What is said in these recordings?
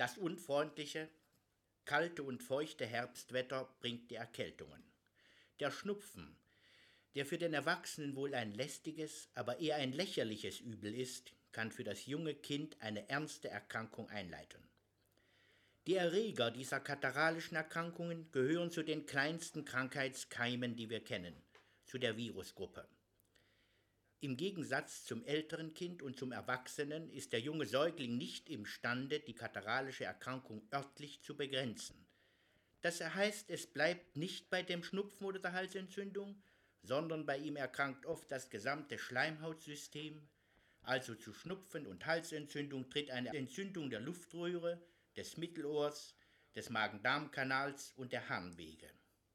Das unfreundliche, kalte und feuchte Herbstwetter bringt die Erkältungen. Der Schnupfen, der für den Erwachsenen wohl ein lästiges, aber eher ein lächerliches Übel ist, kann für das junge Kind eine ernste Erkrankung einleiten. Die Erreger dieser katarrhalischen Erkrankungen gehören zu den kleinsten Krankheitskeimen, die wir kennen, zu der Virusgruppe. Im Gegensatz zum älteren Kind und zum Erwachsenen ist der junge Säugling nicht imstande, die katarrhalische Erkrankung örtlich zu begrenzen. Das heißt, es bleibt nicht bei dem Schnupfen oder der Halsentzündung, sondern bei ihm erkrankt oft das gesamte Schleimhautsystem. Also zu Schnupfen und Halsentzündung tritt eine Entzündung der Luftröhre, des Mittelohrs, des Magen-Darm-Kanals und der Harnwege.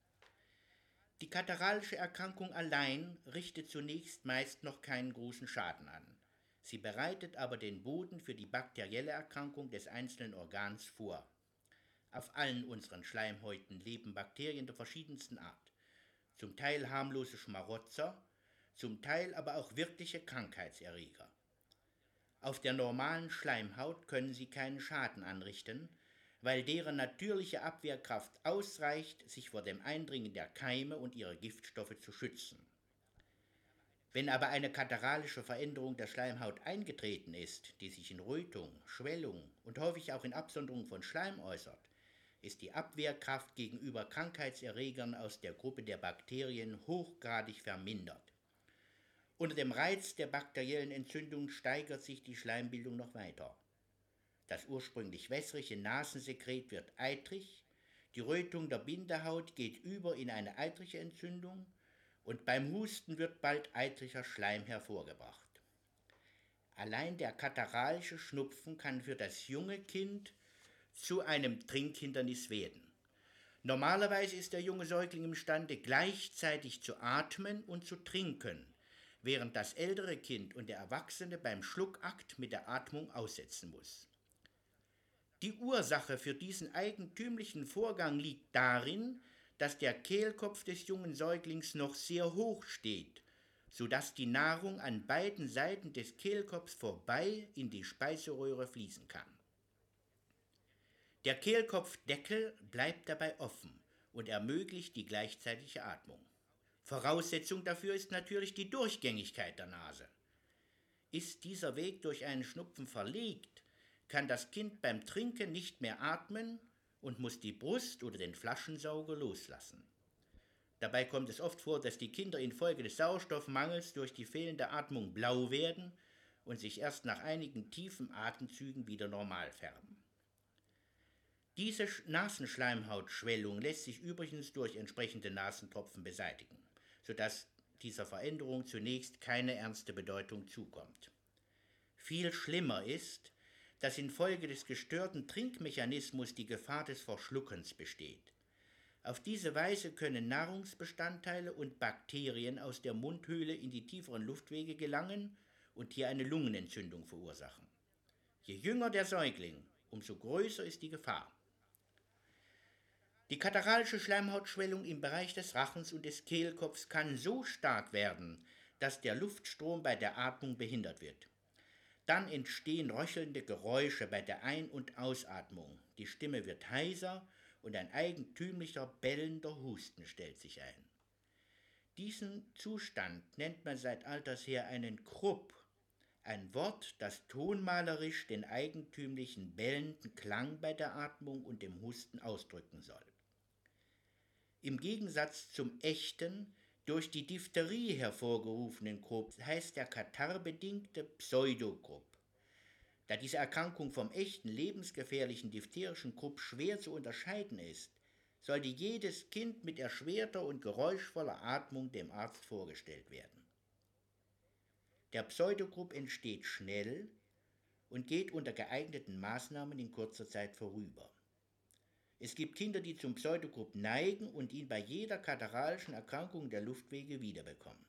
Die katarrhalische Erkrankung allein richtet zunächst meist noch keinen großen Schaden an. Sie bereitet aber den Boden für die bakterielle Erkrankung des einzelnen Organs vor. Auf allen unseren Schleimhäuten leben Bakterien der verschiedensten Art. Zum Teil harmlose Schmarotzer, zum Teil aber auch wirkliche Krankheitserreger. Auf der normalen Schleimhaut können sie keinen Schaden anrichten, weil deren natürliche Abwehrkraft ausreicht, sich vor dem Eindringen der Keime und ihrer Giftstoffe zu schützen. Wenn aber eine katarrhalische Veränderung der Schleimhaut eingetreten ist, die sich in Rötung, Schwellung und häufig auch in Absonderung von Schleim äußert, ist die Abwehrkraft gegenüber Krankheitserregern aus der Gruppe der Bakterien hochgradig vermindert. Unter dem Reiz der bakteriellen Entzündung steigert sich die Schleimbildung noch weiter. Das ursprünglich wässrige Nasensekret wird eitrig, die Rötung der Bindehaut geht über in eine eitrige Entzündung und beim Husten wird bald eitriger Schleim hervorgebracht. Allein der katarrhalische Schnupfen kann für das junge Kind zu einem Trinkhindernis werden. Normalerweise ist der junge Säugling imstande, gleichzeitig zu atmen und zu trinken, während das ältere Kind und der Erwachsene beim Schluckakt mit der Atmung aussetzen muss. Die Ursache für diesen eigentümlichen Vorgang liegt darin, dass der Kehlkopf des jungen Säuglings noch sehr hoch steht, sodass die Nahrung an beiden Seiten des Kehlkopfs vorbei in die Speiseröhre fließen kann. Der Kehlkopfdeckel bleibt dabei offen und ermöglicht die gleichzeitige Atmung. Voraussetzung dafür ist natürlich die Durchgängigkeit der Nase. Ist dieser Weg durch einen Schnupfen verlegt, kann das Kind beim Trinken nicht mehr atmen und muss die Brust oder den Flaschensauger loslassen. Dabei kommt es oft vor, dass die Kinder infolge des Sauerstoffmangels durch die fehlende Atmung blau werden und sich erst nach einigen tiefen Atemzügen wieder normal färben. Diese Nasenschleimhautschwellung lässt sich übrigens durch entsprechende Nasentropfen beseitigen, sodass dieser Veränderung zunächst keine ernste Bedeutung zukommt. Viel schlimmer ist, dass infolge des gestörten Trinkmechanismus die Gefahr des Verschluckens besteht. Auf diese Weise können Nahrungsbestandteile und Bakterien aus der Mundhöhle in die tieferen Luftwege gelangen und hier eine Lungenentzündung verursachen. Je jünger der Säugling, umso größer ist die Gefahr. Die katarrhalische Schleimhautschwellung im Bereich des Rachens und des Kehlkopfs kann so stark werden, dass der Luftstrom bei der Atmung behindert wird. Dann entstehen röchelnde Geräusche bei der Ein- und Ausatmung. Die Stimme wird heiser und ein eigentümlicher, bellender Husten stellt sich ein. Diesen Zustand nennt man seit alters her einen Krupp, ein Wort, das tonmalerisch den eigentümlichen bellenden Klang bei der Atmung und dem Husten ausdrücken soll. Im Gegensatz zum echten, durch die Diphtherie hervorgerufenen Krupp heißt der katarrbedingte Pseudokrupp. Da diese Erkrankung vom echten, lebensgefährlichen diphtherischen Krupp schwer zu unterscheiden ist, sollte jedes Kind mit erschwerter und geräuschvoller Atmung dem Arzt vorgestellt werden. Der Pseudokrupp entsteht schnell und geht unter geeigneten Maßnahmen in kurzer Zeit vorüber. Es gibt Kinder, die zum Pseudokrupp neigen und ihn bei jeder katarrhalischen Erkrankung der Luftwege wiederbekommen.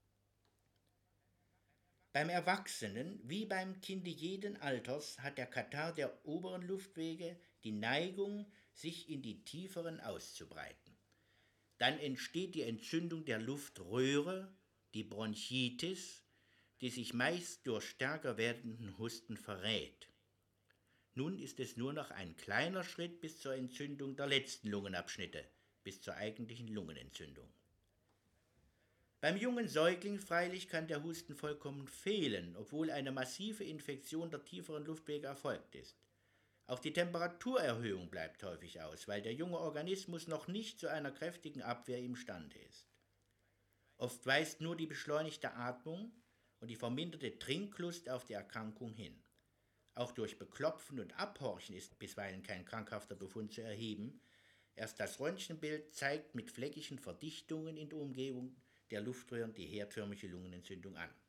Beim Erwachsenen wie beim Kinde jeden Alters hat der Katarrh der oberen Luftwege die Neigung, sich in die tieferen auszubreiten. Dann entsteht die Entzündung der Luftröhre, die Bronchitis, die sich meist durch stärker werdenden Husten verrät. Nun ist es nur noch ein kleiner Schritt bis zur Entzündung der letzten Lungenabschnitte, bis zur eigentlichen Lungenentzündung. Beim jungen Säugling freilich kann der Husten vollkommen fehlen, obwohl eine massive Infektion der tieferen Luftwege erfolgt ist. Auch die Temperaturerhöhung bleibt häufig aus, weil der junge Organismus noch nicht zu einer kräftigen Abwehr imstande ist. Oft weist nur die beschleunigte Atmung und die verminderte Trinklust auf die Erkrankung hin. Auch durch Beklopfen und Abhorchen ist bisweilen kein krankhafter Befund zu erheben. Erst das Röntgenbild zeigt mit fleckigen Verdichtungen in der Umgebung der Luftröhren die herdförmige Lungenentzündung an.